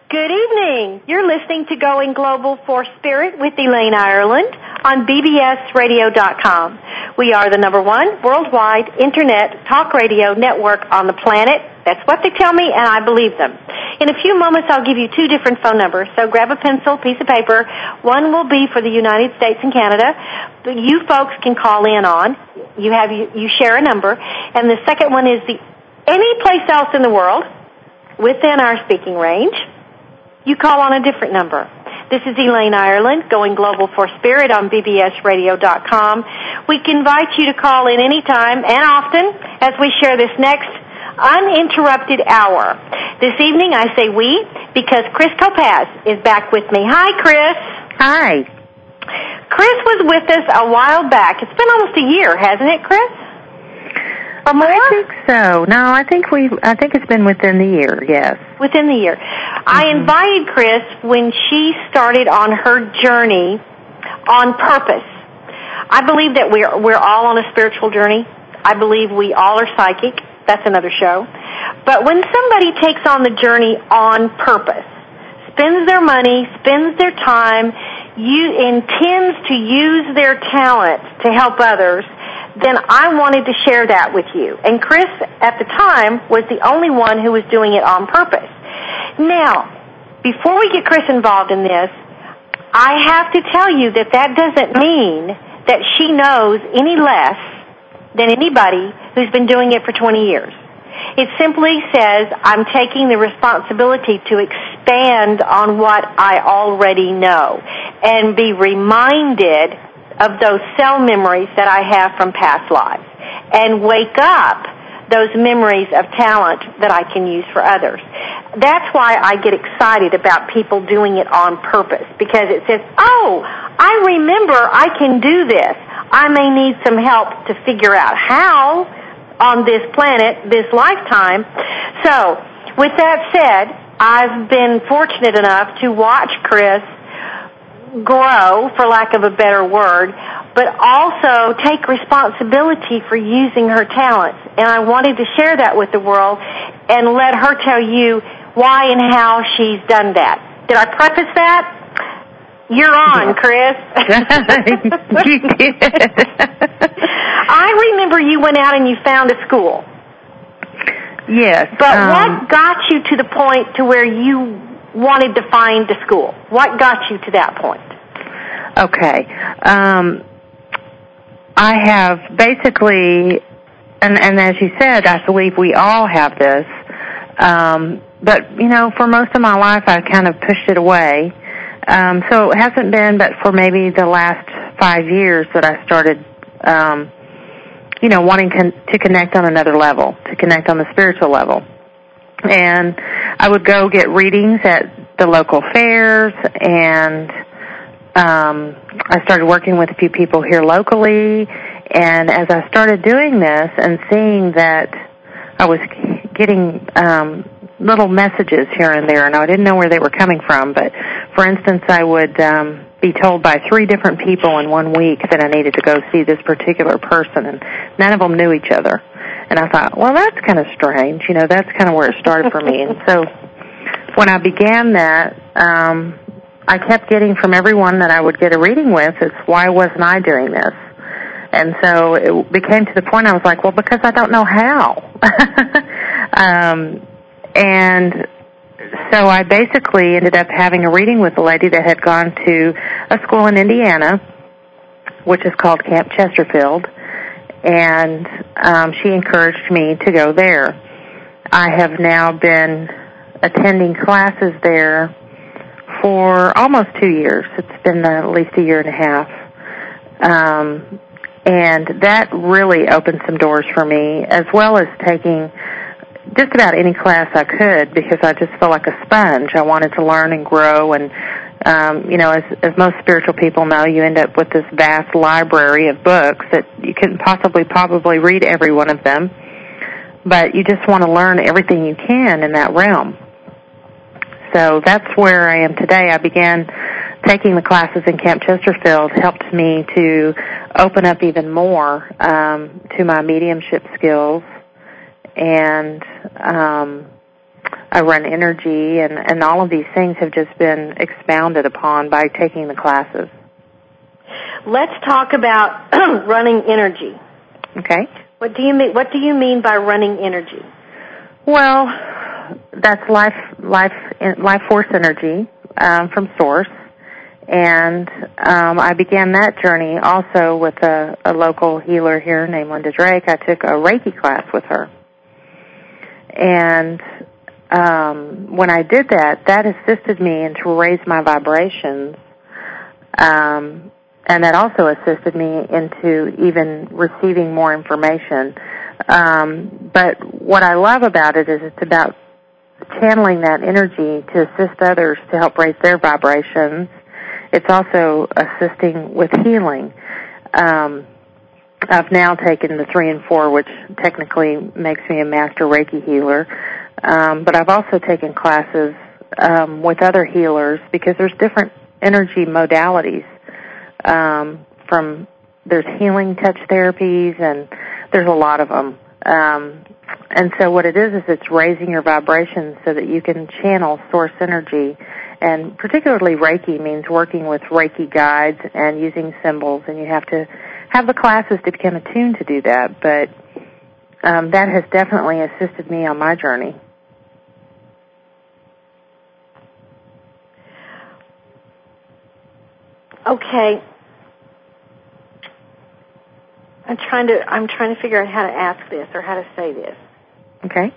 Good evening. You're listening to Going Global for Spirit with Elaine Ireland on bbsradio.com. We are the #1 worldwide internet talk radio network on the planet. That's what they tell me, and I believe them. In a few moments, I'll give you 2 different phone numbers, so grab a pencil, piece of paper. One will be for the United States and Canada. You folks can call in on. You share a number. And the second one is any place else in the world within our speaking range. You call on a different number. This is Elaine Ireland, Going Global for Spirit on bbsradio.com. We can invite you to call in anytime and often as we share this next uninterrupted hour. This evening I say we because Chris Kopacz is back with me. Hi, Chris. Hi. Chris was with us a while back. It's been almost a year, hasn't it, Chris? Or more? I think so. No, I think it's been within the year, yes. Within the year. I invited Chris when she started on her journey on purpose. I believe that we're all on a spiritual journey. I believe we all are psychic. That's another show. But when somebody takes on the journey on purpose, spends their money, spends their time, intends to use their talents to help others, then I wanted to share that with you. And Chris, at the time, was the only one who was doing it on purpose. Now, before we get Chris involved in this, I have to tell you that doesn't mean that she knows any less than anybody who's been doing it for 20 years. It simply says I'm taking the responsibility to expand on what I already know and be reminded of those cell memories that I have from past lives and wake up those memories of talent that I can use for others. That's why I get excited about people doing it on purpose, because it says, oh, I remember I can do this. I may need some help to figure out how on this planet, this lifetime. So, with that said, I've been fortunate enough to watch Chris grow, for lack of a better word, but also take responsibility for using her talents. And I wanted to share that with the world and let her tell you why and how she's done that. Did I preface that? You're on, Chris. You did. I remember you went out and you found a school. Yes. But what got you to the point to where you wanted to find a school? What got you to that point? Okay. I have basically, and as you said, I believe we all have this, but, for most of my life I kind of pushed it away. So it hasn't been but for maybe the last 5 years that I started, wanting to connect on another level, to connect on the spiritual level. And I would go get readings at the local fairs, and I started working with a few people here locally. And as I started doing this and seeing that I was getting little messages here and there, and I didn't know where they were coming from, but for instance, I would be told by 3 different people in 1 week that I needed to go see this particular person, and none of them knew each other. And I thought, well, that's kind of strange. That's kind of where it started for me. And so when I began that, I kept getting from everyone that I would get a reading with, it's why wasn't I doing this? And so it became to the point I was like, well, because I don't know how. And so I basically ended up having a reading with a lady that had gone to a school in Indiana, which is called Camp Chesterfield, and she encouraged me to go there. I have now been attending classes there for almost 2 years. It's been at least a year and a half. And that really opened some doors for me, as well as taking just about any class I could, because I just felt like a sponge. I wanted to learn and grow, and as most spiritual people know, you end up with this vast library of books that you couldn't probably read every one of them, but you just want to learn everything you can in that realm. So that's where I am today. I began taking the classes in Camp Chesterfield, helped me to open up even more to my mediumship skills, and I run energy, and all of these things have just been expounded upon by taking the classes. Let's talk about running energy. Okay. What do you mean by running energy? Well, that's life force energy from Source. And I began that journey also with a local healer here named Linda Drake. I took a Reiki class with her. And when I did that, that assisted me to raise my vibrations. And that also assisted me into even receiving more information. But what I love about it is it's about channeling that energy to assist others to help raise their vibrations. It's also assisting with healing. I've now taken the 3 and 4, which technically makes me a master Reiki healer. But I've also taken classes with other healers because there's different energy modalities. There's healing touch therapies, and there's a lot of them. And so what it is it's raising your vibrations so that you can channel source energy. And particularly Reiki means working with Reiki guides and using symbols, and you have to have the classes to become attuned to do that. But that has definitely assisted me on my journey. Okay. I'm trying to figure out how to ask this or how to say this. Okay.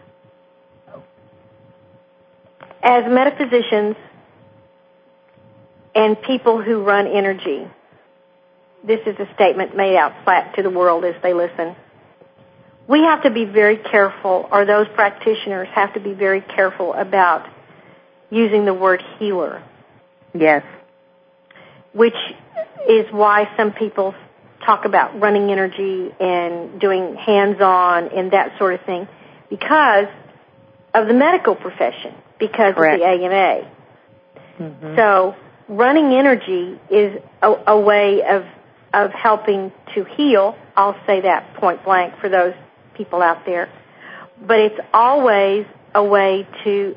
As metaphysicians and people who run energy, this is a statement made out flat to the world as they listen. We have to be very careful, or those practitioners have to be very careful about using the word healer. Yes. Which is why some people talk about running energy and doing hands-on and that sort of thing, because of the medical profession, because Correct. of the AMA. Mm-hmm. So running energy is a way of helping to heal. I'll say that point blank for those people out there. But it's always a way to,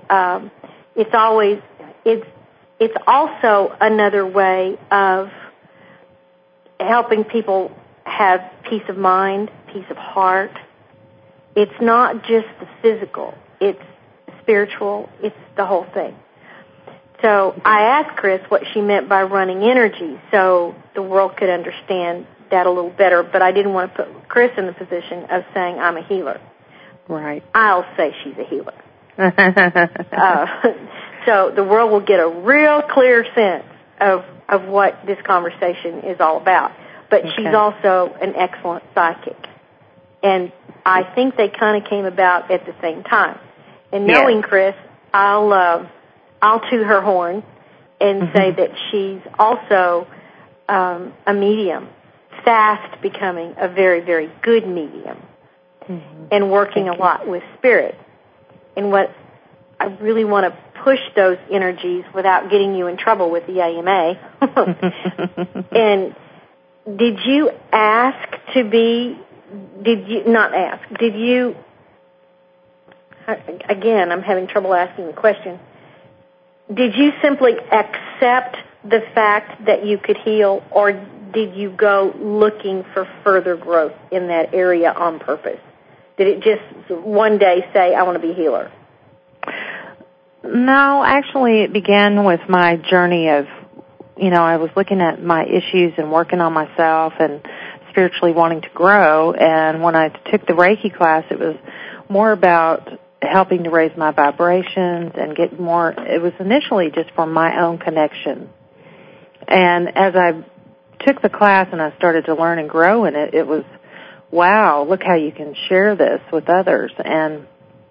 it's also another way of helping people have peace of mind, peace of heart. It's not just the physical. It's spiritual. It's the whole thing. So I asked Chris what she meant by running energy so the world could understand that a little better, but I didn't want to put Chris in the position of saying I'm a healer. Right. I'll say she's a healer. So the world will get a real clear sense of what this conversation is all about. But Okay. She's also an excellent psychic. And I think they kind of came about at the same time. And knowing Yes. Chris, I'll toot her horn and say that she's also a medium, fast becoming a very, very good medium, and working a lot with spirit. And what I really want to push those energies without getting you in trouble with the AMA. And did you ask to be, again, I'm having trouble asking the question. Did you simply accept the fact that you could heal, or did you go looking for further growth in that area on purpose? Did it just one day say, I want to be a healer? No, actually it began with my journey of, I was looking at my issues and working on myself and spiritually wanting to grow. And when I took the Reiki class, it was more about helping to raise my vibrations and get more. It was initially just for my own connection. And as I took the class and I started to learn and grow in it, it was, wow, look how you can share this with others. And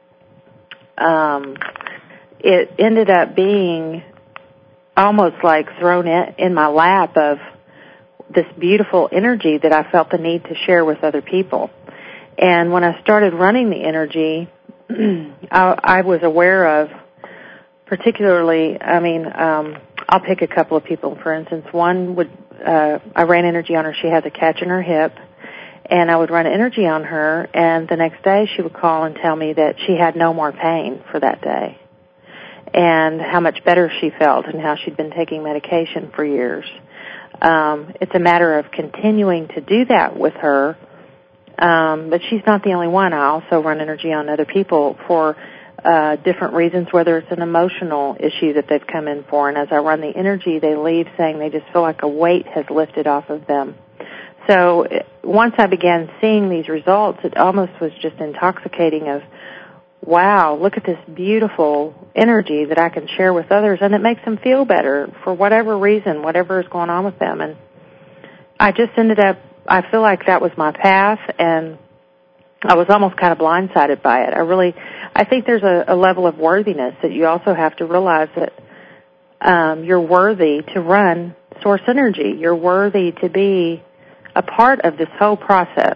it ended up being almost like thrown in my lap of this beautiful energy that I felt the need to share with other people. And when I started running the energy, I was aware of, particularly, I'll pick a couple of people, for instance. One I ran energy on her. She has a catch in her hip, and I would run energy on her, and the next day she would call and tell me that she had no more pain for that day and how much better she felt and how she'd been taking medication for years. It's a matter of continuing to do that with her, but she's not the only one. I also run energy on other people for different reasons, whether it's an emotional issue that they've come in for, and as I run the energy, they leave saying they just feel like a weight has lifted off of them. So once I began seeing these results, it almost was just intoxicating of, wow, look at this beautiful energy that I can share with others, and it makes them feel better for whatever reason, whatever is going on with them. And I just ended up, I feel like that was my path, and I was almost kind of blindsided by it. I think there's a level of worthiness that you also have to realize that you're worthy to run Source Energy. You're worthy to be a part of this whole process.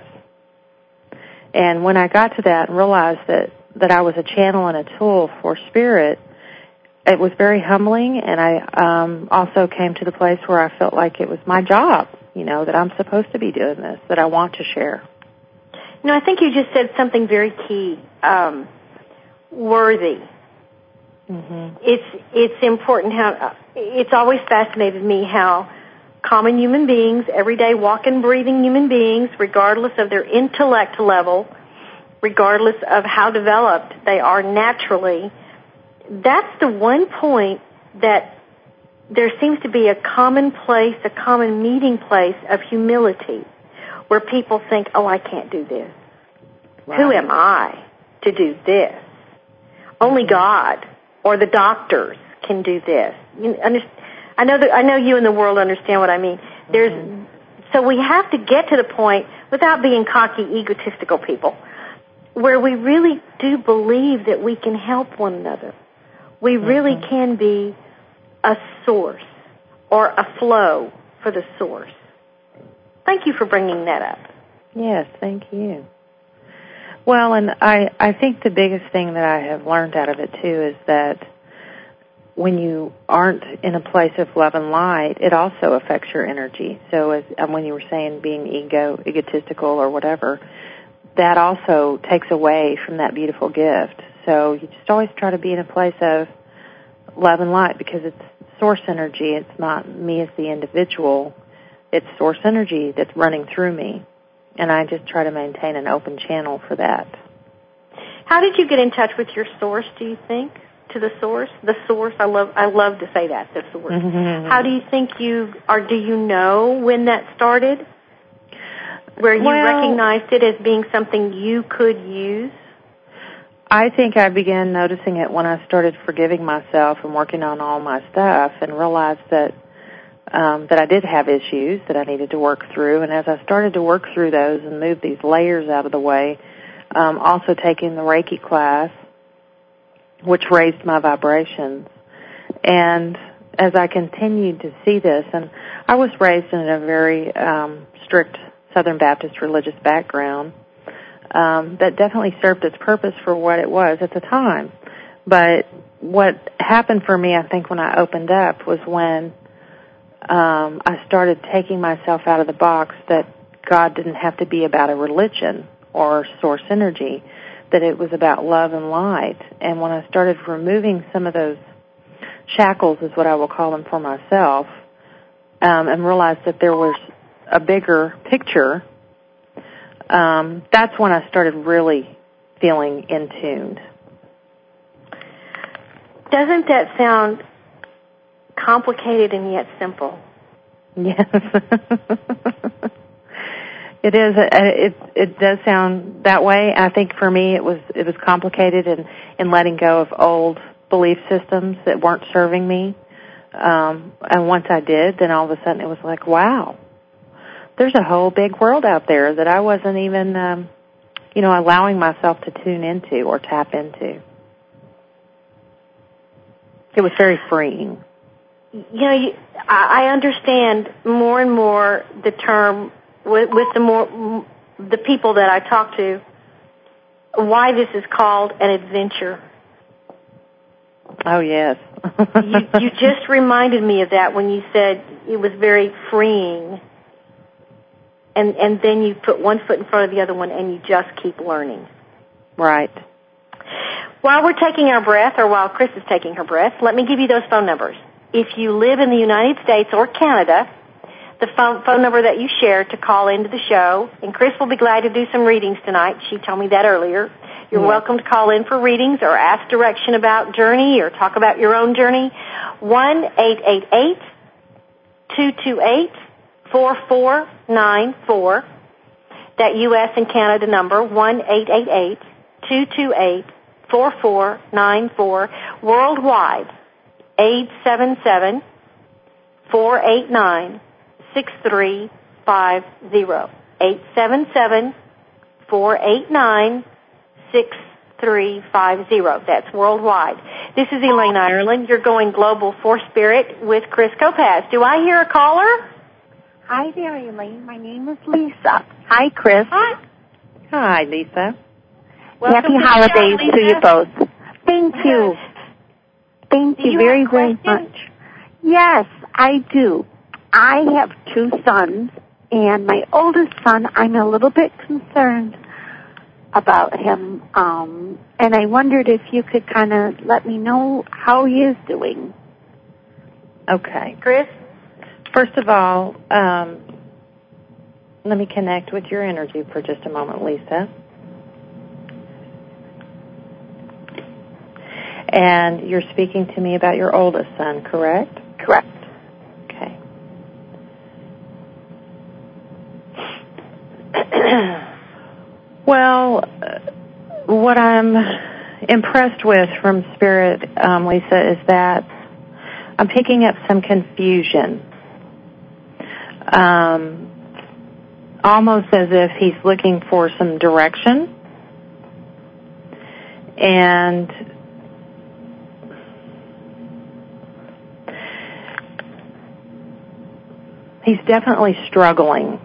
And when I got to that and realized that I was a channel and a tool for Spirit, it was very humbling, and I also came to the place where I felt like it was my job, that I'm supposed to be doing this, that I want to share. I think you just said something very key, worthy. Mm-hmm. It's important how, it's always fascinated me how common human beings, everyday walking, breathing human beings, regardless of their intellect level, regardless of how developed they are naturally, that's the one point that there seems to be a common place, a common meeting place of humility, where people think, oh, I can't do this. Right. Who am I to do this? Only God or the doctors can do this. I know you and the world understand what I mean. So we have to get to the point, without being cocky, egotistical people, where we really do believe that we can help one another. We really can be a source or a flow for the source. Thank you for bringing that up. Yes, thank you. Well, and I think the biggest thing that I have learned out of it, too, is that when you aren't in a place of love and light, it also affects your energy. So when you were saying being egotistical or whatever, that also takes away from that beautiful gift. So you just always try to be in a place of love and light, because it's source energy. It's not me as the individual. It's source energy that's running through me. And I just try to maintain an open channel for that. How did you get in touch with your source, do you think? To the source? The source, I love to say that, the source. Mm-hmm. How do you think do you know when that started? Where you recognized it as being something you could use? I think I began noticing it when I started forgiving myself and working on all my stuff, and realized that I did have issues that I needed to work through. And as I started to work through those and move these layers out of the way, also taking the Reiki class, which raised my vibrations. And as I continued to see this, and I was raised in a very strict Southern Baptist religious background, that definitely served its purpose for what it was at the time. But what happened for me, I think, when I opened up was when I started taking myself out of the box, that God didn't have to be about a religion or source energy, that it was about love and light. And when I started removing some of those shackles, is what I will call them, for myself, and realized that there was a bigger picture, that's when I started really feeling in tuned. Doesn't that sound complicated and yet simple? Yes. It is. It does sound that way. I think for me it was complicated in letting go of old belief systems that weren't serving me. And once I did, then all of a sudden it was like, wow, there's a whole big world out there that I wasn't even, allowing myself to tune into or tap into. It was very freeing. I understand more and more the term with the people that I talk to, why this is called an adventure. Oh, yes. you just reminded me of that when you said it was very freeing. and then you put one foot in front of the other one, and you just keep learning. Right. While we're taking our breath, or while Chris is taking her breath, let me give you those phone numbers. If you live in the United States or Canada, the phone number that you shared to call into the show, and Chris will be glad to do some readings tonight. She told me that earlier. You're welcome to call in for readings or ask direction about Journey or talk about your own journey. 1-888-228-4494. That U.S. and Canada number, 1-888-228-4494. Worldwide, 877-489-6350. 877-489-6350. That's worldwide. This is Elaine Ireland. You're going global for Spirit with Chris Kopacz. Do I hear a caller? Hi there, Elaine. My name is Lisa. Hi, Chris. Hi. Hi, Lisa. Happy holidays to you both. Thank you. Thank you very, very much. Yes, I do. I have two sons, and my oldest son, I'm a little bit concerned about him, and I wondered if you could kind of let me know how he is doing. Okay. Chris? First of all, let me connect with your energy for just a moment, Lisa. And you're speaking to me about your oldest son, correct? Correct. Okay. Well, what I'm impressed with from Spirit, Lisa, is that I'm picking up some confusion. Almost as if he's looking for some direction. And he's definitely struggling.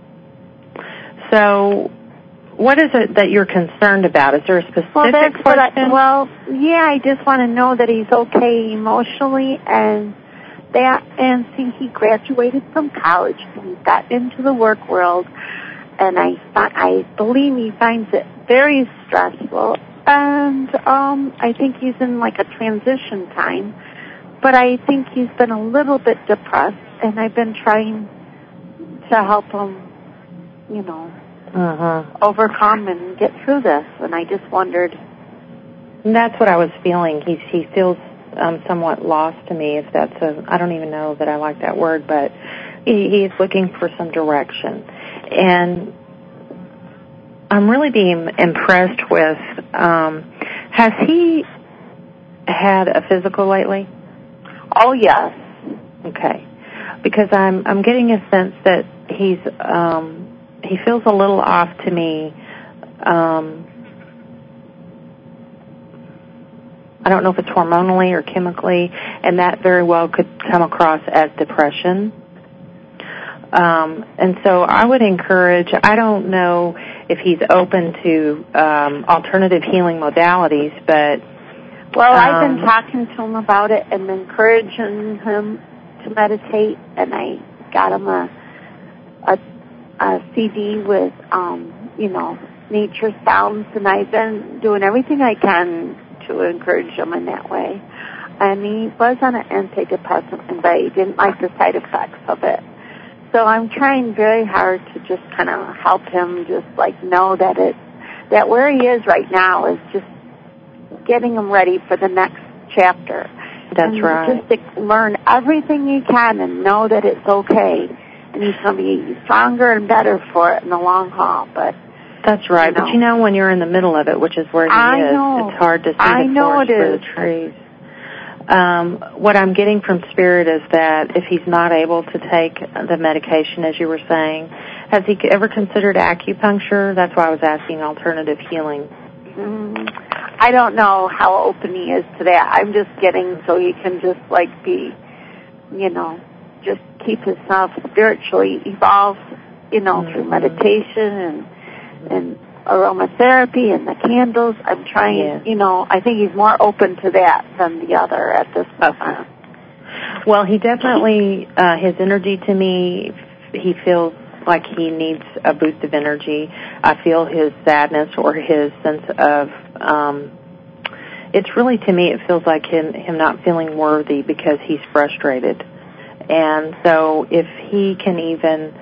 So what is it that you're concerned about? Is there a specific question? I just want to know that he's okay emotionally and see, he graduated from college and he got into the work world, and I believe he finds it very stressful, and I think he's in like a transition time, but I think he's been a little bit depressed, and I've been trying to help him, overcome and get through this, and I just wondered. And that's what I was feeling. He feels somewhat lost to me, if that's I don't even know that I like that word, but he is looking for some direction. And I'm really being impressed with, has he had a physical lately? Oh, yes. Okay. Because I'm getting a sense that he feels a little off to me. I don't know if it's hormonally or chemically, and that very well could come across as depression. And so I would encourage, I don't know if he's open to alternative healing modalities, but... Well, I've been talking to him about it and encouraging him to meditate, and I got him a CD with, nature sounds, and I've been doing everything I can to encourage him in that way. And he was on an antidepressant, but he didn't like the side effects of it. So I'm trying very hard to just kind of help him just know that where he is right now is just getting him ready for the next chapter. That's right. Just to learn everything he can and know that it's okay. And he's going to be stronger and better for it in the long haul. But that's right. But when you're in the middle of it, which is where he is, it's hard to see the forest for the trees. What I'm getting from Spirit is that if he's not able to take the medication, as you were saying, has he ever considered acupuncture? That's why I was asking alternative healing. I don't know how open he is to that. I'm just getting so he can just be, just keep himself spiritually evolved, through meditation and aromatherapy and the candles. I'm trying, I think he's more open to that than the other at this point. Well, he definitely, his energy to me, he feels like he needs a boost of energy. I feel his sadness or his sense of, it's really, to me, it feels like him not feeling worthy because he's frustrated. And so if he can even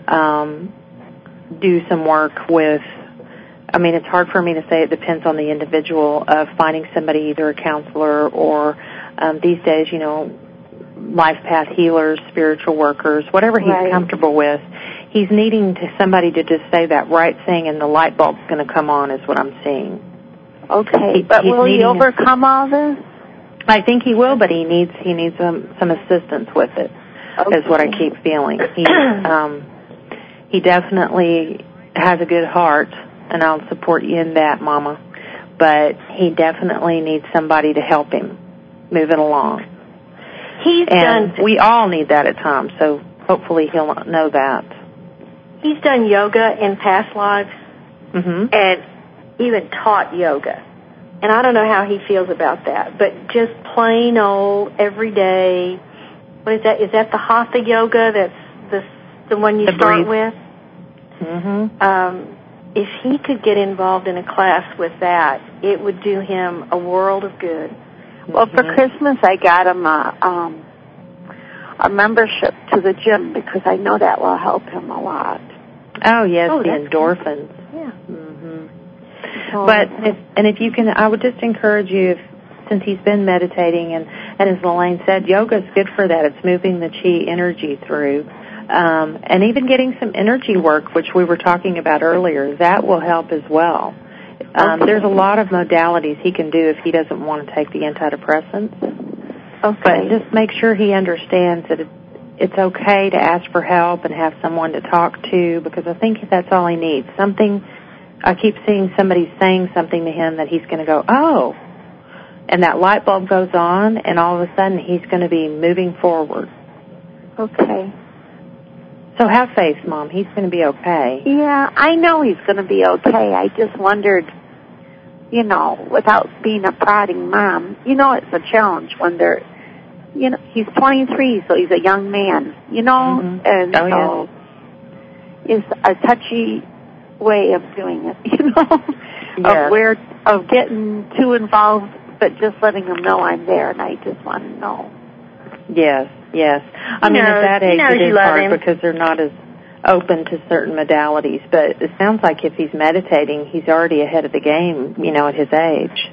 do some work with, I mean, it's hard for me to say, it depends on the individual, of finding somebody, either a counselor or these days, you know, life path healers, spiritual workers, whatever he's comfortable with. He's needing somebody to just say that right thing, and the light bulb's going to come on, is what I'm seeing. Okay, but will he overcome all this? I think he will, but he needs some assistance with it. Okay. Is what I keep feeling. He definitely has a good heart, and I'll support you in that, Mama. But he definitely needs somebody to help him move it along. We all need that at times, so hopefully he'll know that. He's done yoga in past lives, and even taught yoga. And I don't know how he feels about that, but just plain old, everyday, what is that? Is that the Hatha yoga? That's the one you start with? If he could get involved in a class with that, it would do him a world of good. Well, for Christmas, I got him a membership to the gym, because I know that will help him a lot. Oh, yes, the endorphins. Yeah. But if you can, I would just encourage you, since he's been meditating, and as Elaine said, yoga is good for that. It's moving the chi energy through. And even getting some energy work, which we were talking about earlier, that will help as well. There's a lot of modalities he can do if he doesn't want to take the antidepressants. Okay. But just make sure he understands that it's okay to ask for help and have someone to talk to, because I think that's all he needs. Something, I keep seeing somebody saying something to him that he's going to go, oh, and that light bulb goes on, and all of a sudden he's going to be moving forward. Okay. So have faith, Mom. He's going to be okay. Yeah, I know he's going to be okay. I just wondered, you know, without being a prodding mom, you know, it's a challenge when they're, you know, he's 23, so he's a young man, you know, and so it's a touchy way of doing it, you know, of getting too involved, but just letting them know I'm there, and I just want to know. Yes. I mean, at that age, it is hard because they're not as open to certain modalities. But it sounds like if he's meditating, he's already ahead of the game, you know, at his age.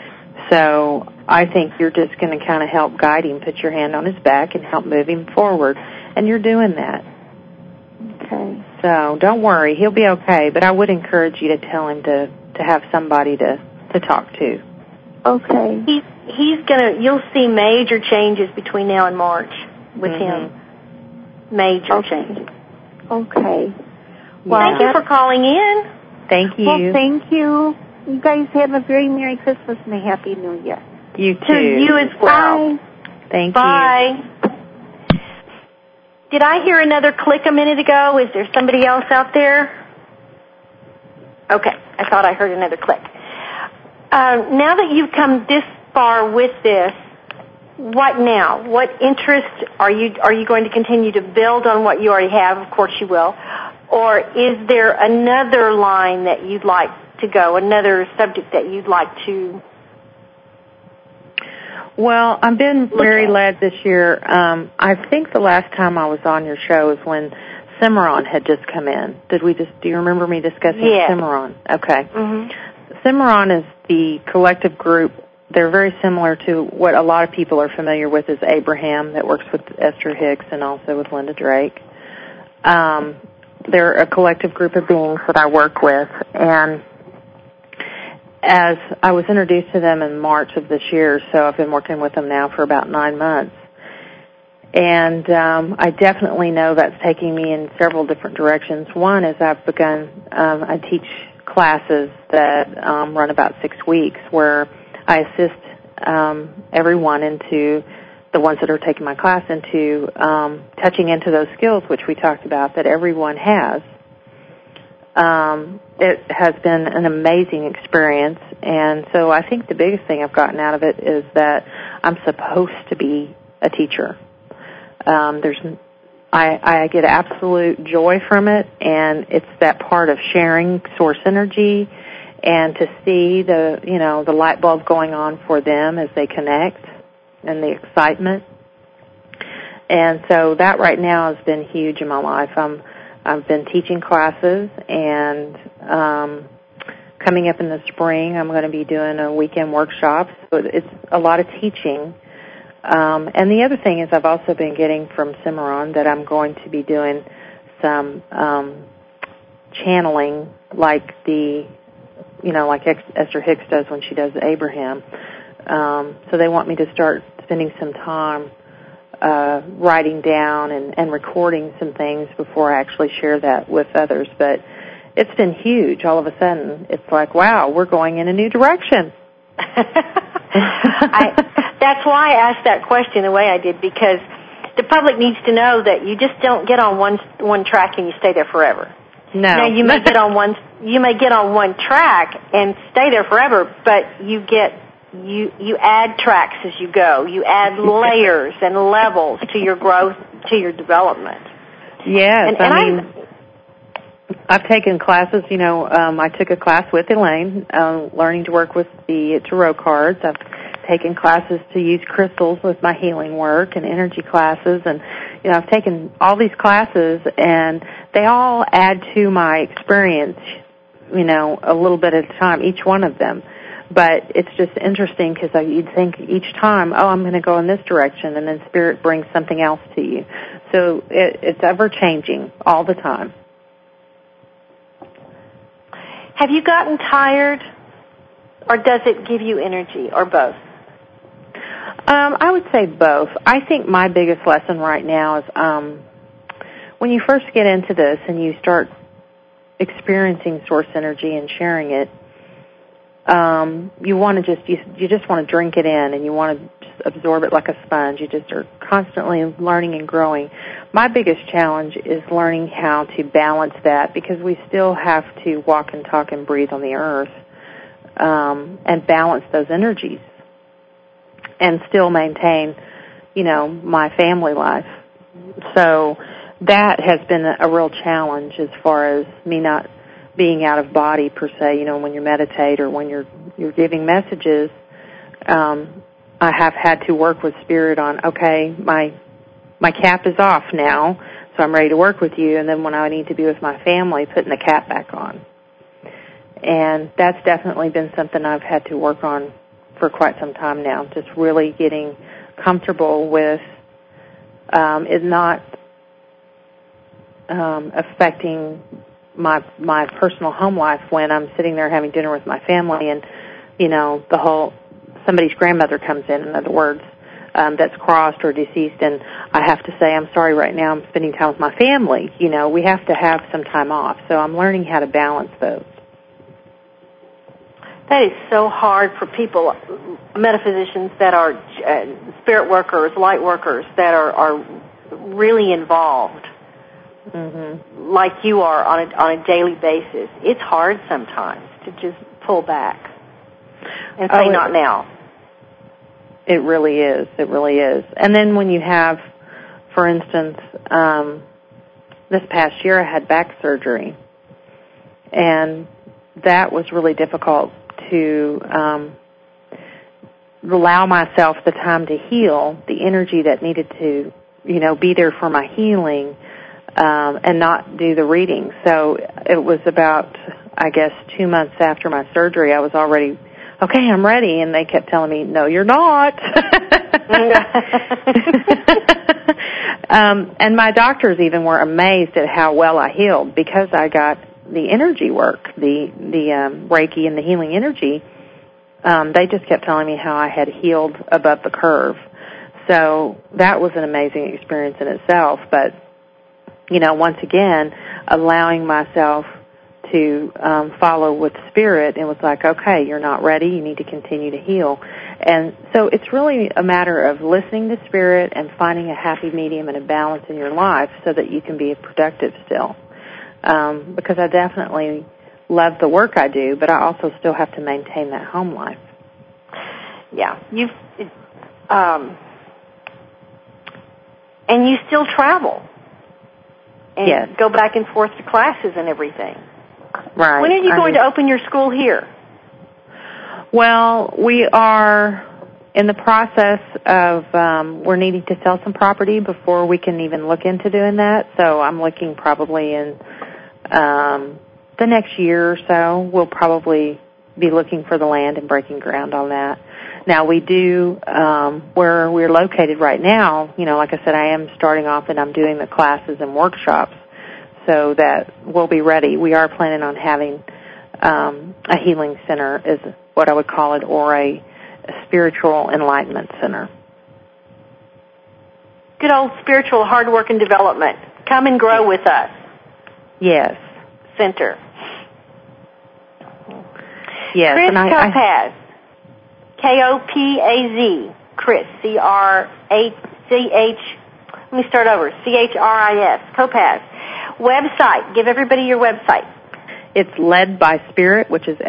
So I think you're just going to kind of help guide him, put your hand on his back, and help move him forward. And you're doing that. Okay. So don't worry. He'll be okay. But I would encourage you to tell him to have somebody to talk to. Okay. You'll see major changes between now and March with him. Major changes. Okay. Well, thank you for calling in. Thank you. Well, thank you. You guys have a very Merry Christmas and a Happy New Year. You too. To you as well. Bye. Thank you. Bye. Did I hear another click a minute ago? Is there somebody else out there? Okay. I thought I heard another click. Now that you've come this far with this, what now? What interest are you going to continue to build on what you already have? Of course you will. Or is there another line that you'd like to go, another subject that you'd like to? Well, I've been very led this year. I think the last time I was on your show is when Cimarron had just come in. Do you remember me discussing Cimarron? Okay. Cimarron is the collective group. They're very similar to what a lot of people are familiar with as Abraham, that works with Esther Hicks and also with Linda Drake. They're a collective group of beings that I work with, and as I was introduced to them in March of this year, so I've been working with them now for about 9 months. And I definitely know that's taking me in several different directions. One is I've begun, I teach classes that run about 6 weeks, where I assist everyone into, the ones that are taking my class, into touching into those skills which we talked about that everyone has. It has been an amazing experience, and so I think the biggest thing I've gotten out of it is that I'm supposed to be a teacher. I get absolute joy from it, and it's that part of sharing source energy and to see the light bulb going on for them as they connect and the excitement. And so that right now has been huge in my life. I've been teaching classes, and coming up in the spring, I'm going to be doing a weekend workshop. So it's a lot of teaching. And the other thing is I've also been getting from Cimarron that I'm going to be doing some channeling like like Esther Hicks does when she does Abraham. So they want me to start spending some time writing down and recording some things before I actually share that with others. But it's been huge. All of a sudden, it's like, wow, we're going in a new direction. That's why I asked that question the way I did, because the public needs to know that you just don't get on one track and you stay there forever. No. Now you may get on one track and stay there forever, but you add tracks as you go. You add layers and levels to your growth, to your development. Yes, I've taken classes, I took a class with Elaine, learning to work with the tarot cards. I've taken classes to use crystals with my healing work and energy classes. And, I've taken all these classes, and they all add to my experience, a little bit at a time, each one of them. But it's just interesting because you'd think each time, I'm going to go in this direction, and then Spirit brings something else to you. So it's ever-changing all the time. Have you gotten tired, or does it give you energy, or both? I would say both. I think my biggest lesson right now is when you first get into this and you start experiencing source energy and sharing it, you want to you just want to drink it in, and you want to just absorb it like a sponge. You just are constantly learning and growing. My biggest challenge is learning how to balance that, because we still have to walk and talk and breathe on the earth, and balance those energies and still maintain, my family life. So that has been a real challenge as far as me not being out of body per se. When you meditate or when you're giving messages, I have had to work with Spirit on, okay, my cap is off now, so I'm ready to work with you. And then when I need to be with my family, putting the cap back on. And that's definitely been something I've had to work on for quite some time now, just really getting comfortable with it not affecting my personal home life when I'm sitting there having dinner with my family and, somebody's grandmother comes in other words, that's crossed or deceased, and I have to say, I'm sorry, right now I'm spending time with my family. We have to have some time off. So I'm learning how to balance those. That is so hard for people, metaphysicians that are spirit workers, light workers, that are really involved, like you are on a daily basis. It's hard sometimes to just pull back and say, not now. It really is. It really is. And then when you have, for instance, this past year I had back surgery, and that was really difficult to allow myself the time to heal, the energy that needed to, be there for my healing, and not do the reading. So it was about, 2 months after my surgery, I was already, okay, I'm ready, and they kept telling me, no, you're not. And my doctors even were amazed at how well I healed, because I got the energy work, the Reiki and the healing energy. They just kept telling me how I had healed above the curve. So that was an amazing experience in itself. But, once again, allowing myself to follow with Spirit, it was like, okay, you're not ready, you need to continue to heal. And so it's really a matter of listening to Spirit and finding a happy medium and a balance in your life so that you can be productive still. Because I definitely love the work I do, but I also still have to maintain that home life. Yeah, and you still travel. and go back and forth to classes and everything. Right. When are you going to open your school here? Well, we are in the process of we're needing to sell some property before we can even look into doing that. So I'm looking probably in the next year or so. We'll probably be looking for the land and breaking ground on that. Now, we do, where we're located right now, like I said, I am starting off and I'm doing the classes and workshops so that we'll be ready. We are planning on having a healing center, is what I would call it, or a spiritual enlightenment center. Good old spiritual hard work and development. Come and grow with us. Yes. Center. Yes. Chris and Kopacz. Kopaz. Chris. C-R-A-C-H. Let me start over. C-H-R-I-S. Kopacz. Website. Give everybody your website. It's Led by Spirit, which is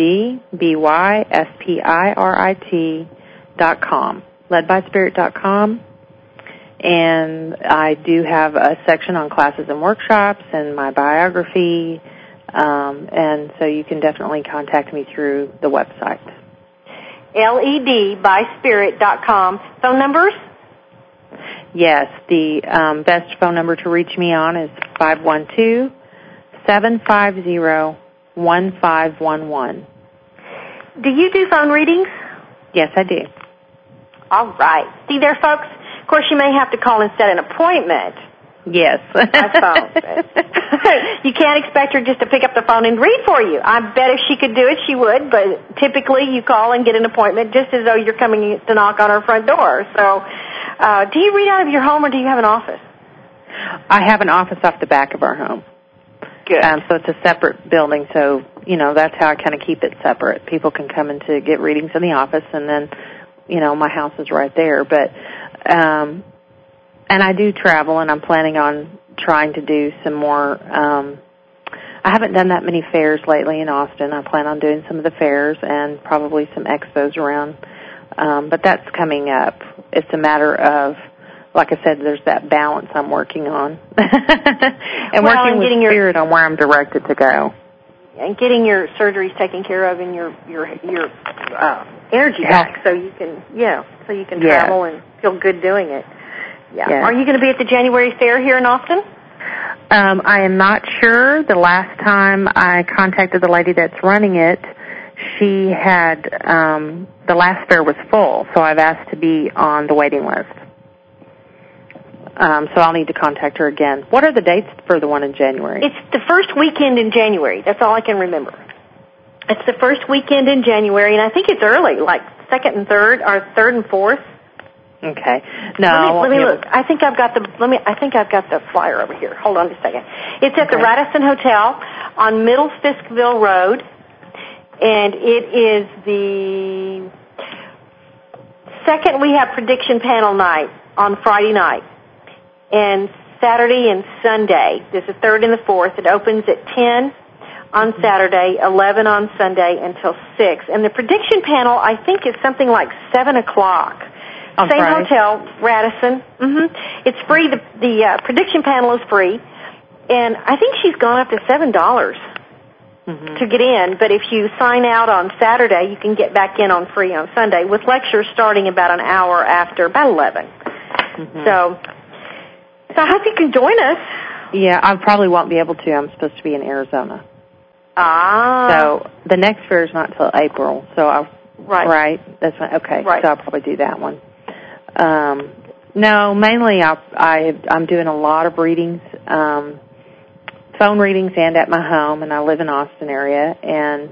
LEDBYSPIRIT.com. LedBySpirit.com. And I do have a section on classes and workshops and my biography. And so you can definitely contact me through the website. LEDBySpirit.com. Phone numbers? Yes, the best phone number to reach me on is 512-750-1511. Do you do phone readings? Yes, I do. All right. See there, folks? Of course, you may have to call and set an appointment. Yes. By phone. You can't expect her just to pick up the phone and read for you. I bet if she could do it, she would, but typically you call and get an appointment just as though you're coming to knock on her front door. So, do you read out of your home or do you have an office? I have an office off the back of our home. Good. So it's a separate building, so, that's how I kind of keep it separate. People can come in to get readings in the office, and then, my house is right there. But, and I do travel, and I'm planning on trying to do some more. I haven't done that many fairs lately in Austin. I plan on doing some of the fairs and probably some expos around. But that's coming up. It's a matter of, like I said, there's that balance I'm working on. And working with Spirit on where I'm directed to go. And getting your surgeries taken care of and your energy back so you can travel and feel good doing it. Yeah. Yes. Are you going to be at the January fair here in Austin? I am not sure. The last time I contacted the lady that's running it, she had, the last fair was full, so I've asked to be on the waiting list. So I'll need to contact her again. What are the dates for the one in January? It's the first weekend in January. That's all I can remember. It's the first weekend in January, and I think it's early, like second and third, or third and fourth. Okay. No. Let me look. I think I've got the flyer over here. Hold on a second. It's at the Radisson Hotel on Middle Fiskville Road, and it is the second. We have prediction panel night on Friday night, and Saturday and Sunday. There's the third and the fourth. It opens at 10 on Saturday, 11 on Sunday until 6. And the prediction panel, I think, is something like 7 o'clock. On Same Friday. hotel, Radisson. It's free. The prediction panel is free, and I think she's gone up to $7 to get in. But if you sign out on Saturday, you can get back in on free on Sunday with lectures starting about an hour after, about 11. So I hope you can join us. Yeah, I probably won't be able to. I'm supposed to be in Arizona. So the next fair is not till April. So right. That's right. Okay. Right. So I'll probably do that one. No, mainly I'm doing a lot of readings, phone readings, and at my home, and I live in Austin area, and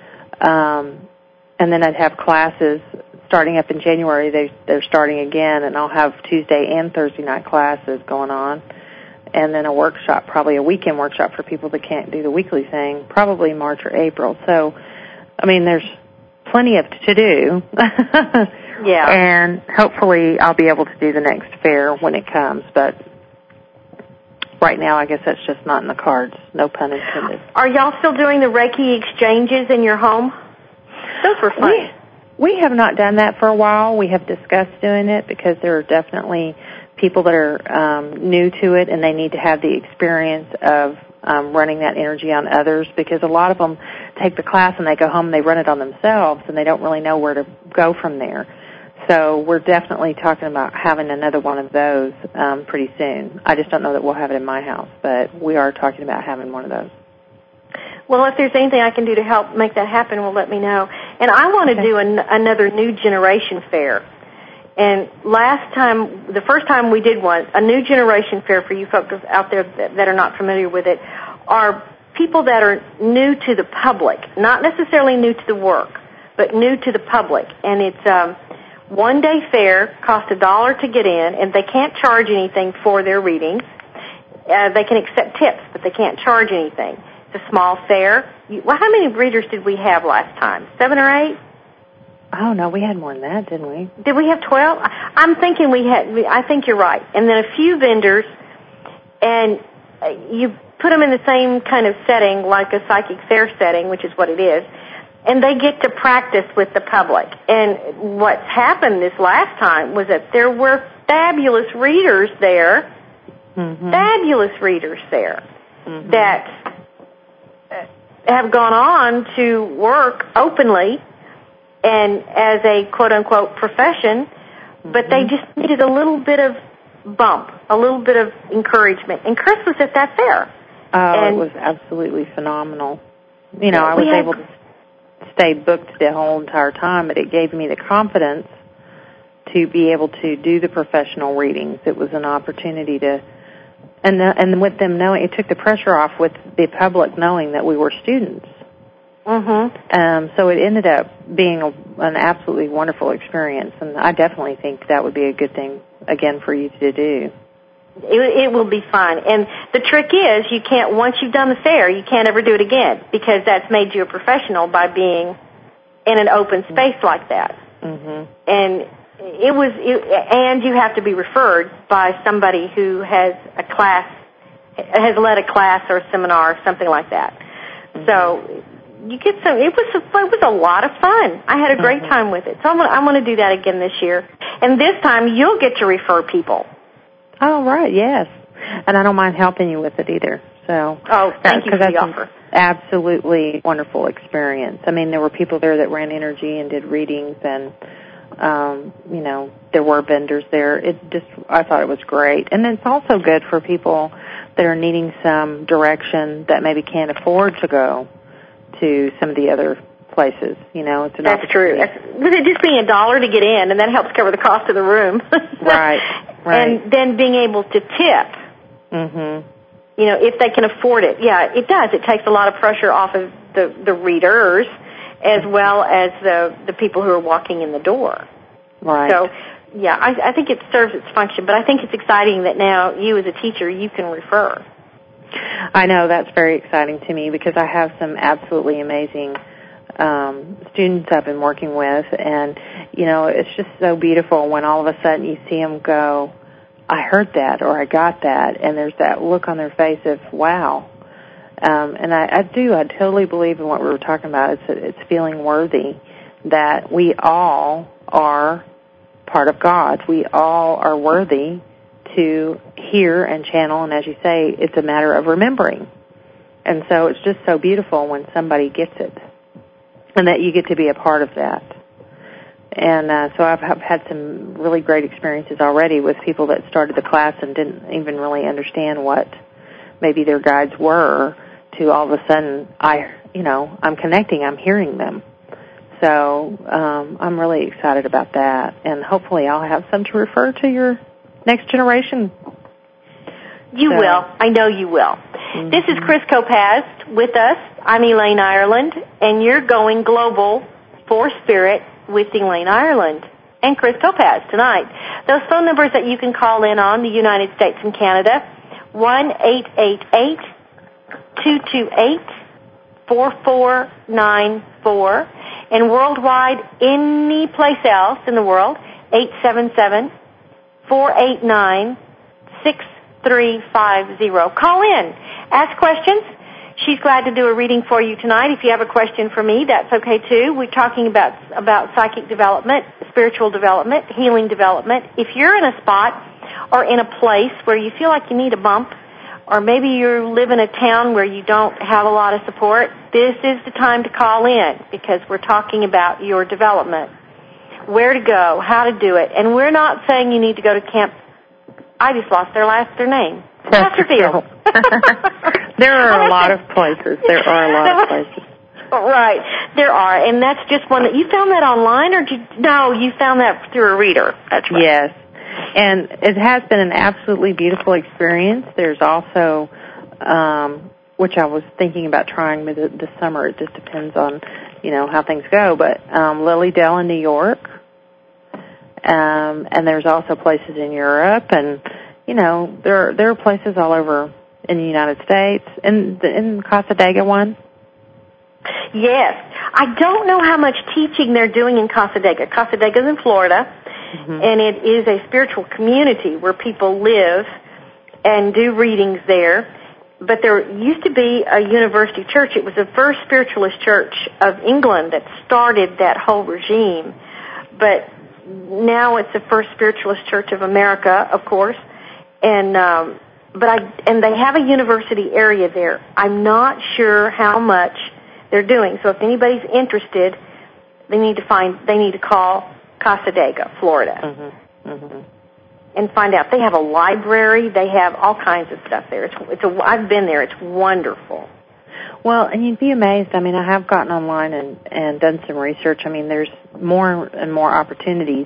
then I'd have classes starting up in January. They're starting again, and I'll have Tuesday and Thursday night classes going on, and then a workshop, probably a weekend workshop for people that can't do the weekly thing, probably March or April. So, I mean, there's plenty of to do. Yeah. And hopefully I'll be able to do the next fair when it comes, but right now I guess that's just not in the cards, no pun intended. Are y'all still doing the Reiki exchanges in your home? Those were fun. We have not done that for a while. We have discussed doing it because there are definitely people that are new to it, and they need to have the experience of running that energy on others, because a lot of them take the class and they go home and they run it on themselves, and they don't really know where to go from there. So we're definitely talking about having another one of those pretty soon. I just don't know that we'll have it in my house, but we are talking about having one of those. Well, if there's anything I can do to help make that happen, well, let me know. And I want to do another New Generation Fair. And the first time we did one, a New Generation Fair, for you folks out there that are not familiar with it, are people that are new to the public, not necessarily new to the work, but new to the public. And it's one-day fair, costs $1 to get in, and they can't charge anything for their readings. They can accept tips, but they can't charge anything. It's a small fair. Well, how many readers did we have last time? 7 or 8? Oh, no, we had more than that, didn't we? Did we have 12? I'm thinking I think you're right. And then a few vendors, and you put them in the same kind of setting, like a psychic fair setting, which is what it is, and they get to practice with the public. And what's happened this last time was that there were fabulous readers there, that have gone on to work openly and as a quote-unquote profession, but they just needed a little bit of bump, a little bit of encouragement. And Chris was at that fair. Oh, it was absolutely phenomenal. You know, I was able to stay booked the whole entire time, but it gave me the confidence to be able to do the professional readings. It was an opportunity to, and with them knowing, it took the pressure off with the public knowing that we were students. So it ended up being an absolutely wonderful experience, and I definitely think that would be a good thing, again, for you to do. It will be fun. And the trick is, once you've done the fair, you can't ever do it again, because that's made you a professional by being in an open space like that. And and you have to be referred by somebody who has led a class or a seminar or something like that. So you get some. It was a lot of fun. I had a great time with it. So I'm going to do that again this year. And this time you'll get to refer people. Oh, right, yes. And I don't mind helping you with it either. So thank you for the offer. Absolutely wonderful experience. I mean, there were people there that ran energy and did readings, and there were vendors there. I thought it was great. And it's also good for people that are needing some direction that maybe can't afford to go to some of the other places. It's an That's true. With it just being $1 to get in, and that helps cover the cost of the room. Right. And then being able to tip. If they can afford it. Yeah, it does. It takes a lot of pressure off of the readers as well as the people who are walking in the door. Right. So, yeah, I think it serves its function, but I think it's exciting that now you as a teacher, you can refer. I know, that's very exciting to me, because I have some absolutely amazing students I've been working with, and, it's just so beautiful when all of a sudden you see them go, I heard that, or I got that, and there's that look on their face of, wow. And I totally believe in what we were talking about. It's feeling worthy, that we all are part of God. We all are worthy to hear and channel, and as you say, it's a matter of remembering. And so it's just so beautiful when somebody gets it, and that you get to be a part of that. And so I've had some really great experiences already with people that started the class and didn't even really understand what maybe their guides were, to all of a sudden I'm connecting, I'm hearing them. So I'm really excited about that, and hopefully I'll have some to refer to your next generation. You will. I know you will. This is Chris Kopacz with us. I'm Elaine Ireland, and you're going global for Spirit with Elaine Ireland and Chris Kopacz tonight. Those phone numbers that you can call in on, the United States and Canada, 1-888-228-4494, and worldwide, any place else in the world, 877-489-6350. Call in. Ask questions. She's glad to do a reading for you tonight. If you have a question for me, that's okay too. We're talking about psychic development, spiritual development, healing development. If you're in a spot or in a place where you feel like you need a bump, or maybe you live in a town where you don't have a lot of support, this is the time to call in because we're talking about your development, where to go, how to do it. And we're not saying you need to go to camp. I just lost their name. Chesterfield. There are a lot of places. Right, there are, and that's just one that you found that online, or you found that through a reader. That's right. Yes, and it has been an absolutely beautiful experience. There's also, which I was thinking about trying this summer. It just depends on, how things go. But Lily Dell in New York, and there's also places in Europe, and there are places all over in the United States. In the Cassadaga one. Yes. I don't know how much teaching they're doing in Cassadaga. Cassadaga's in Florida, and it is a spiritual community where people live and do readings there. But there used to be a university church. It was the first spiritualist church of England that started that whole regime. But now it's the first spiritualist church of America, of course. And and they have a university area there. I'm not sure how much they're doing. So if anybody's interested, they need to call Cassadaga, Florida, and find out. They have a library. They have all kinds of stuff there. I've been there. It's wonderful. Well, and you'd be amazed. I mean, I have gotten online and done some research. I mean, there's more and more opportunities.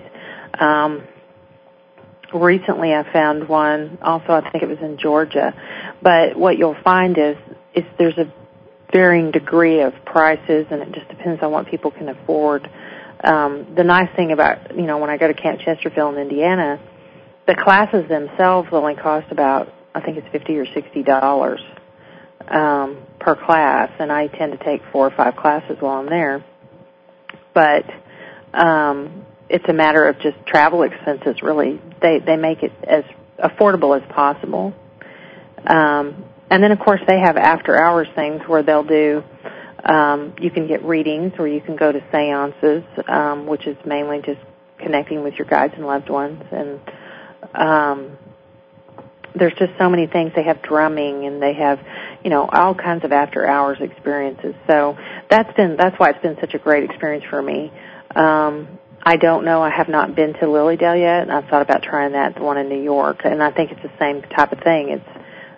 Recently, I found one. Also, I think it was in Georgia. But what you'll find is there's a varying degree of prices, and it just depends on what people can afford. The nice thing about, when I go to Camp Chesterfield in Indiana, the classes themselves only cost about, I think it's $50 or $60 per class, and I tend to take 4 or 5 classes while I'm there. But it's a matter of just travel expenses, really. They make it as affordable as possible. And then, of course, they have after-hours things where they'll do, you can get readings or you can go to seances, which is mainly just connecting with your guides and loved ones. And there's just so many things. They have drumming and they have, all kinds of after-hours experiences. So that's why it's been such a great experience for me. I don't know. I have not been to Lily Dell yet, and I've thought about trying the one in New York. And I think it's the same type of thing. It's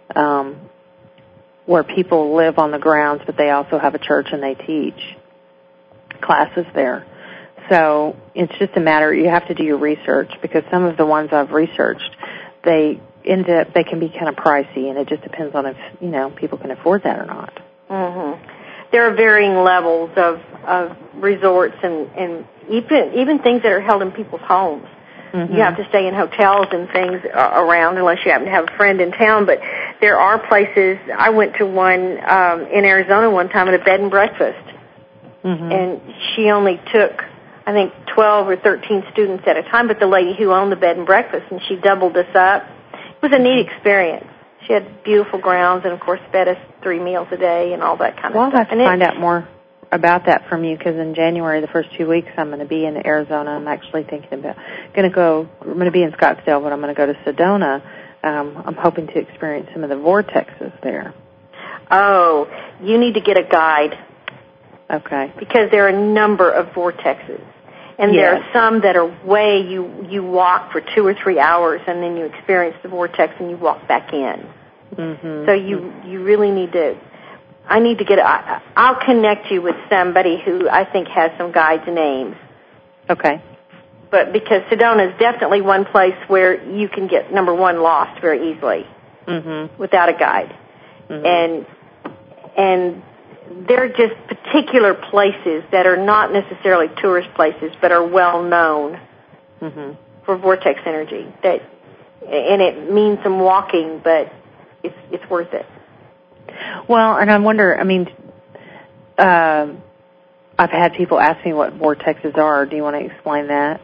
where people live on the grounds, but they also have a church and they teach classes there. So it's just a matter, you have to do your research, because some of the ones I've researched, they can be kind of pricey, and it just depends on if, people can afford that or not. Mm-hmm. There are varying levels of resorts and even things that are held in people's homes. Mm-hmm. You have to stay in hotels and things around unless you happen to have a friend in town. But there are places. I went to one in Arizona one time at a bed and breakfast, and she only took, I think, 12 or 13 students at a time. But the lady who owned the bed and breakfast, and she doubled us up. It was a neat experience. She had beautiful grounds and, of course, fed us 3 meals a day and all that kind of stuff. Well, I'll have to find out more about that from you, because in January, the first 2 weeks, I'm going to be in Arizona. I'm actually thinking about I'm going to be in Scottsdale, but I'm going to go to Sedona. I'm hoping to experience some of the vortexes there. Oh, you need to get a guide. Okay. Because there are a number of vortexes. And there are some that are you walk for 2 or 3 hours and then you experience the vortex and you walk back in. Mm-hmm. So you really need to, I'll connect you with somebody who I think has some guides' names. Okay. But because Sedona is definitely one place where you can get, number one, lost very easily without a guide. Mm-hmm. And they're just particular places that are not necessarily tourist places, but are well known for vortex energy. And it means some walking, but it's worth it. Well, and I wonder, I've had people ask me what vortexes are. Do you want to explain that?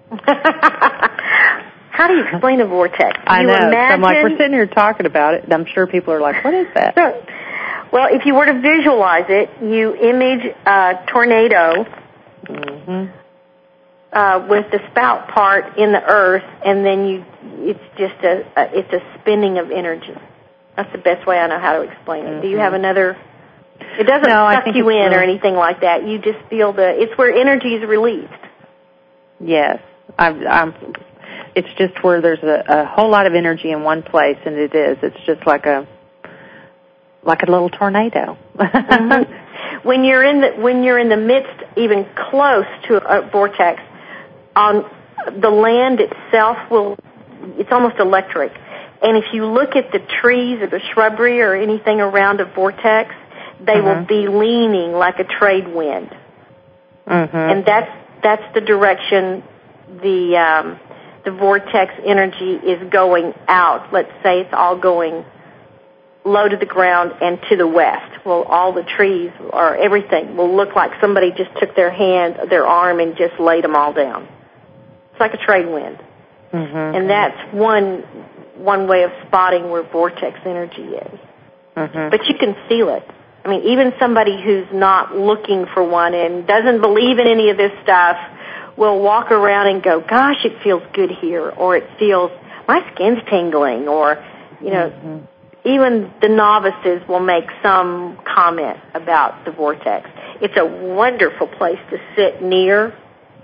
How do you explain a vortex? I know. So I'm like, we're sitting here talking about it, and I'm sure people are like, what is that? Well, if you were to visualize it, you image a tornado with the spout part in the earth, and then it's just it's a spinning of energy. That's the best way I know how to explain it. Do you have another? It doesn't suck you in or anything like that. You just feel it's where energy is released. Yes. It's just where there's a whole lot of energy in one place, and it is. It's just like a little tornado. Mm-hmm. When you're in the midst, even close to a vortex, on the land itself it's almost electric. And if you look at the trees or the shrubbery or anything around a vortex, they will be leaning like a trade wind. Mm-hmm. And that's the direction the vortex energy is going out. Let's say it's all going low to the ground and to the west. Well, all the trees or everything will look like somebody just took their arm and just laid them all down. It's like a trade wind. Mm-hmm. And that's one way of spotting where vortex energy is. Mm-hmm. But you can feel it. I mean, even somebody who's not looking for one and doesn't believe in any of this stuff will walk around and go, gosh, it feels good here, or it feels, my skin's tingling, or, even the novices will make some comment about the vortex. It's a wonderful place to sit near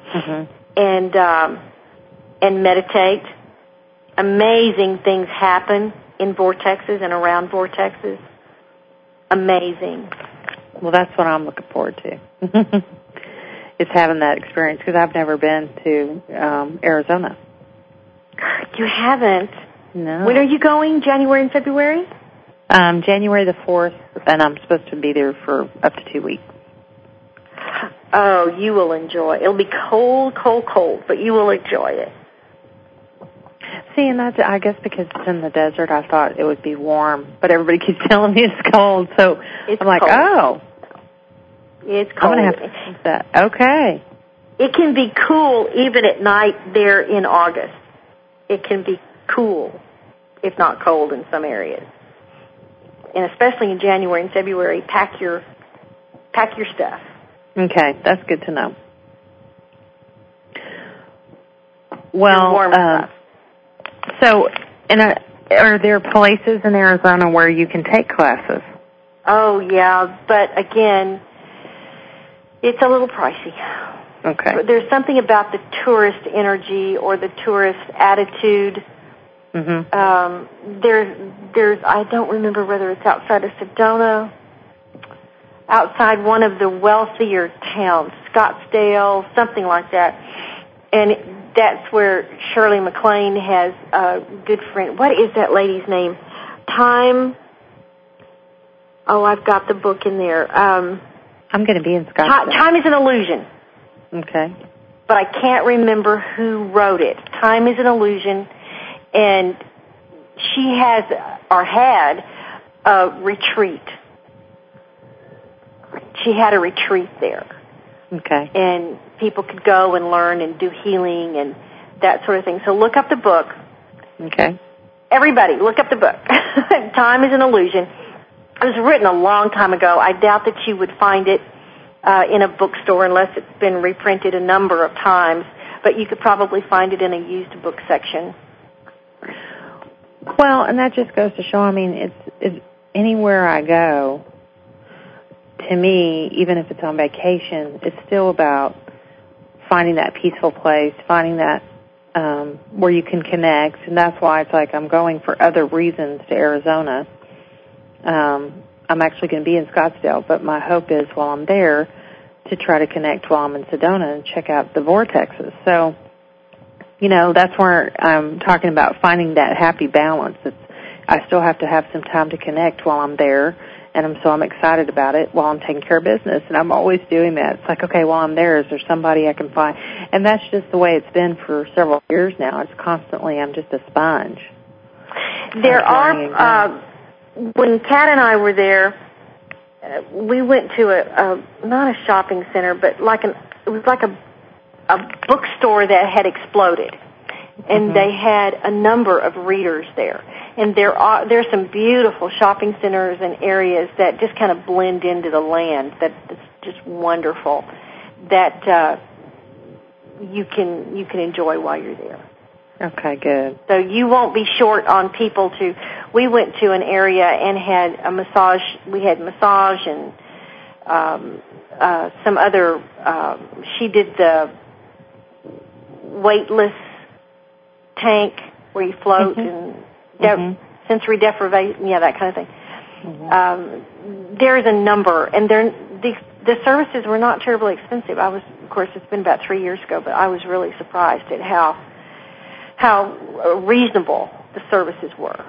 and meditate. Amazing things happen in vortexes and around vortexes. Amazing. Well, that's what I'm looking forward to. It's having that experience, because I've never been to Arizona. You haven't? No. When are you going? January and February? January the 4th, and I'm supposed to be there for up to 2 weeks. Oh, you will enjoy it. It'll be cold, cold, cold, but you will enjoy it. See, and that's, I guess because it's in the desert, I thought it would be warm, but everybody keeps telling me it's cold, so I'm like, cold. Oh. It's cold. I'm going to have to think that. Okay. It can be cool even at night there in August. It can be cool, if not cold in some areas. And especially in January and February, pack your stuff. Okay, that's good to know. Well, so are there places in Arizona where you can take classes? Oh, yeah, but again, it's a little pricey. Okay. But there's something about the tourist energy or the tourist attitude. Mm-hmm. There's I don't remember whether it's outside of Sedona, outside one of the wealthier towns, Scottsdale, something like that. And that's where Shirley MacLaine has a good friend. What is that lady's name? Oh, I've got the book in there. I'm going to be in Scottsdale. Time is an Illusion. Okay. But I can't remember who wrote it. Time is an Illusion. And she has, or had, a retreat. She had a retreat there. Okay. And people could go and learn and do healing and that sort of thing. So look up the book. Okay. Everybody, look up the book. Time is an Illusion. It was written a long time ago. I doubt that you would find it in a bookstore unless it's been reprinted a number of times, but you could probably find it in a used book section. Well, and that just goes to show, I mean, it's anywhere I go, to me, even if it's on vacation, it's still about finding that peaceful place, finding that where you can connect, and that's why it's like I'm going for other reasons to Arizona. I'm actually going to be in Scottsdale, but my hope is while I'm there to try to connect while I'm in Sedona and check out the vortexes. So, that's where I'm talking about finding that happy balance. I still have to have some time to connect while I'm there, and so I'm excited about it while I'm taking care of business, and I'm always doing that. It's like, okay, while I'm there, is there somebody I can find? And that's just the way it's been for several years now. It's constantly, I'm just a sponge. There are... When Kat and I were there, we went to not a shopping center, but it was like a bookstore that had exploded, and they had a number of readers there. And there's some beautiful shopping centers and areas that just kind of blend into the land. That's just wonderful. That you can enjoy while you're there. Okay, good. So you won't be short on people to. We went to an area and had a massage. We had massage and some other. She did the weightless tank where you float and sensory deprivation, that kind of thing. There's a number, and the services were not terribly expensive. Of course, it's been about 3 years ago, but I was really surprised at how reasonable the services were.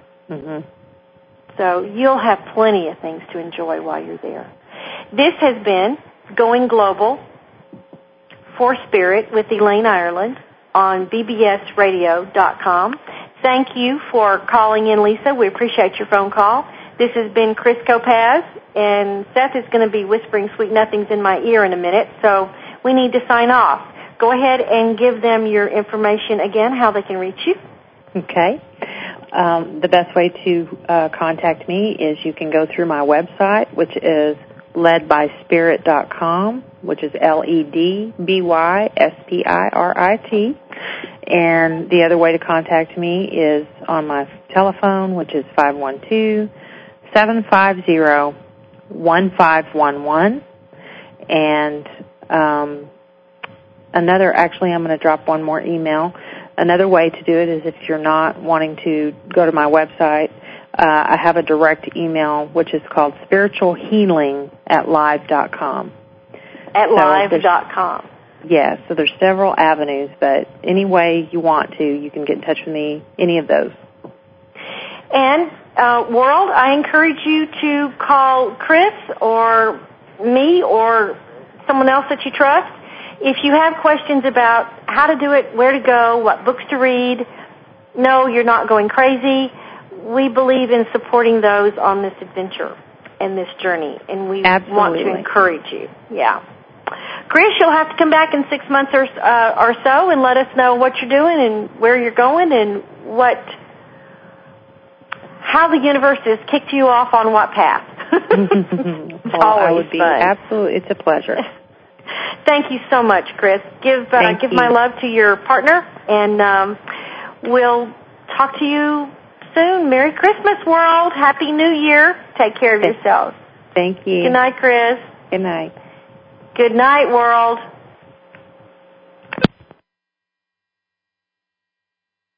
So you'll have plenty of things to enjoy while you're there. This has been Going Global for Spirit with Elaine Ireland on bbsradio.com. Thank you for calling in, Lisa. We appreciate your phone call. This has been Chris Kopaz, and Seth is going to be whispering sweet nothings in my ear in a minute, so we need to sign off. Go ahead and give them your information again, how they can reach you. Okay. The best way to contact me is you can go through my website, which is ledbyspirit.com, which is LEDBYSPIRIT. And the other way to contact me is on my telephone, which is 512-750-1511. And I'm going to drop one more email. Another way to do it is if you're not wanting to go to my website, I have a direct email, which is called spiritualhealing@live.com. Live.com. Yes, so there's several avenues, but any way you want to, you can get in touch with me, any of those. And, world, I encourage you to call Chris or me or someone else that you trust. If you have questions about how to do it, where to go, what books to read, no, you're not going crazy. We believe in supporting those on this adventure and this journey, and we want to encourage you. Yeah. Chris, you'll have to come back in 6 months or so and let us know what you're doing and where you're going and how the universe has kicked you off on what path. I would be absolutely. It's a pleasure. Thank you so much, Chris. Give my love to your partner, and we'll talk to you soon. Merry Christmas, world. Happy New Year. Take care of yourselves. Thank you. Good night, Chris. Good night. Good night, world.